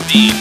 هستیم.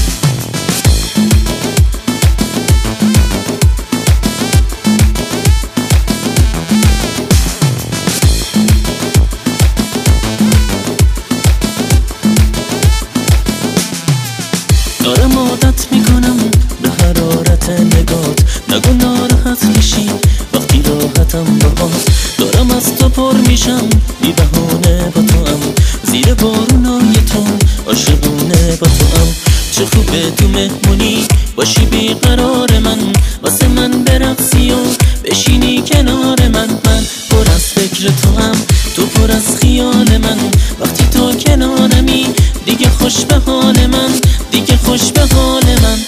دارم عادت میکنم به حرارت نگات، نگو ناراحت میشی وقتی راحتم باهات. دارم از تو پر میشم بی بهانه با تو ام، زیر بارونای تو عاشقونه با تو ام. چه خوبه تو مهمونی باشی بیقرار من، واسه من برقصی و بشینی کنار من. من پر از فکر تو ام، تو پر از خیال من. وقتی تو کنارمی دیگه خوش به حال من، دیگه خوش به حال من.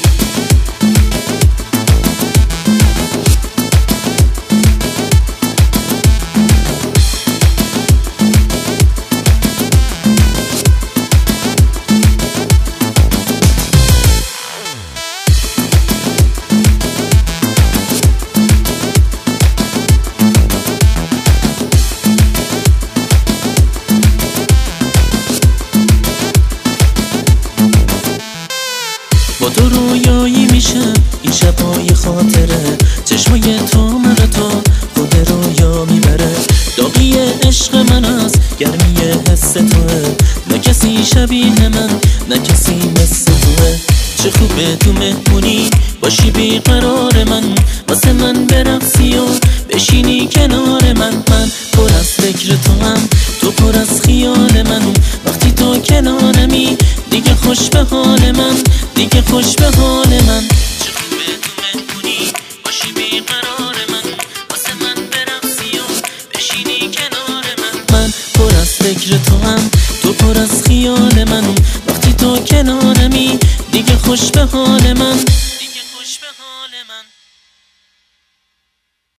با تو رویایی میشه این شبای خاطره، چشمای تو من تو خود رویا میبره. داغی عشق من از گرمی حس توه، نه کسی شبیه من نه کسی مثل توه. چه خوبه تو مهمونی باشی بیقرار من، واسه من برقصی و بشینی کنار من. من پر از فکر تو هم، تو پر از خیال من. وقتی تو کنارمی دیگه خوش به حال من، دیگه خوش به حال من. چه خوبه تو مهمونی باشی بیقرار من، واسه من برقصی و بشینی کنار من. من پر از فکر تو هم، تو پر از خیال من. وقتی تو کنارمی دیگه خوش به حال من.